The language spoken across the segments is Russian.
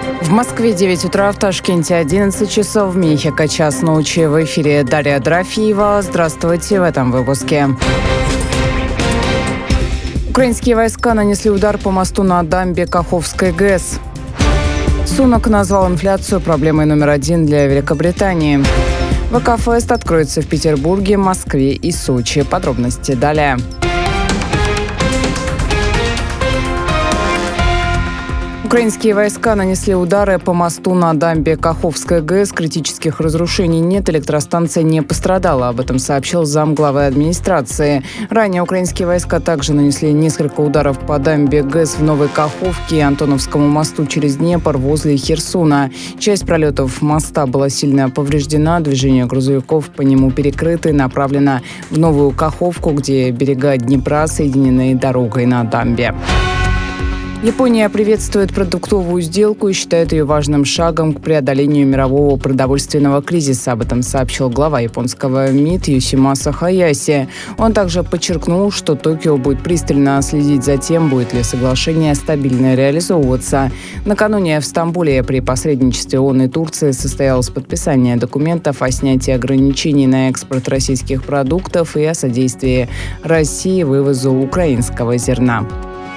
В Москве 9 утра, в Ташкенте 11 часов, в Мехико час ночи. В эфире Дарья Дорофеева. Здравствуйте в этом выпуске. Украинские войска нанесли удар по мосту на дамбе Каховской ГЭС. Сунак назвал инфляцию проблемой номер один для Великобритании. ВК-фест откроется в Петербурге, Москве и Сочи. Подробности далее. Украинские войска нанесли удары по мосту на дамбе Каховской ГЭС. Критических разрушений нет, электростанция не пострадала. Об этом сообщил замглавы администрации. Ранее украинские войска также нанесли несколько ударов по дамбе ГЭС в Новой Каховке и Антоновскому мосту через Днепр возле Херсона. Часть пролетов моста была сильно повреждена, движение грузовиков по нему перекрыто и направлено в Новую Каховку, где берега Днепра соединены дорогой на дамбе. Япония приветствует продуктовую сделку и считает ее важным шагом к преодолению мирового продовольственного кризиса. Об этом сообщил глава японского МИД Йосимаса Хаяси. Он также подчеркнул, что Токио будет пристально следить за тем, будет ли соглашение стабильно реализовываться. Накануне в Стамбуле при посредничестве ООН и Турции состоялось подписание документов о снятии ограничений на экспорт российских продуктов и о содействии России вывозу украинского зерна.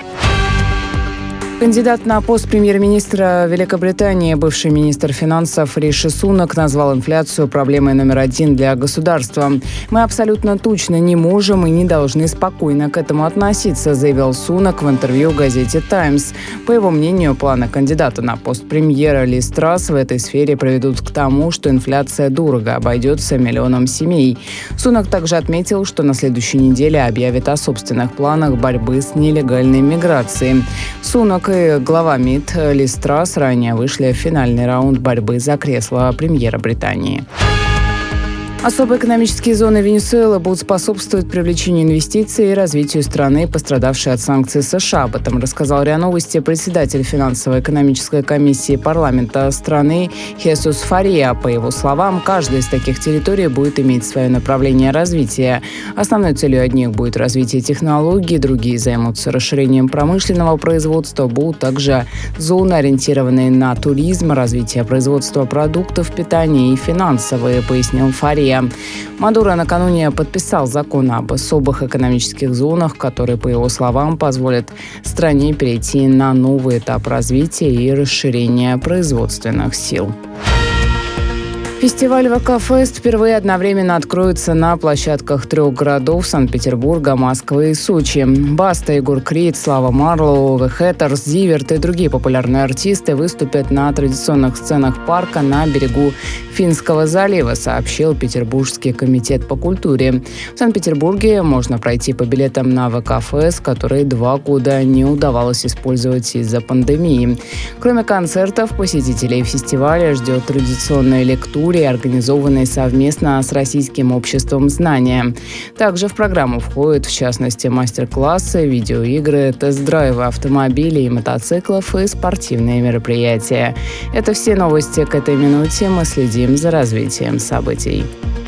Кандидат на пост премьер-министра Великобритании, бывший министр финансов Риши Сунак, назвал инфляцию проблемой номер один для государства. «Мы абсолютно точно не можем и не должны спокойно к этому относиться», заявил Сунак в интервью газете «Таймс». По его мнению, планы кандидата на пост премьера Ли Страс в этой сфере приведут к тому, что инфляция дорого обойдется миллионам семей. Сунак также отметил, что на следующей неделе объявит о собственных планах борьбы с нелегальной миграцией. Сунак и глава МИД Ли Страс ранее вышли в финальный раунд борьбы за кресло премьера Британии. Особые экономические зоны Венесуэлы будут способствовать привлечению инвестиций и развитию страны, пострадавшей от санкций США. Об этом рассказал РИА Новости председатель финансово-экономической комиссии парламента страны Хесус Фария. По его словам, каждая из таких территорий будет иметь свое направление развития. Основной целью одних будет развитие технологий, другие займутся расширением промышленного производства. Будут также зоны, ориентированные на туризм, развитие производства продуктов питания и финансовые, пояснил Фария. Мадуро накануне подписал закон об особых экономических зонах, который, по его словам, позволит стране перейти на новый этап развития и расширения производственных сил. Фестиваль ВК-фест впервые одновременно откроется на площадках 3 городов Санкт-Петербурга, Москвы и Сочи. Баста, Егор Крид, Слава Марлоу, The Hatters, Зиверт и другие популярные артисты выступят на традиционных сценах парка на берегу Финского залива, сообщил Петербургский комитет по культуре. В Санкт-Петербурге можно пройти по билетам на ВК-фест, которые 2 года не удавалось использовать из-за пандемии. Кроме концертов, посетителей фестиваля ждет традиционная лектура, организованные совместно с Российским обществом знания. Также в программу входят, в частности, мастер-классы, видеоигры, тест-драйвы автомобилей, мотоциклов и спортивные мероприятия. Это все новости к этой минуте. Мы следим за развитием событий.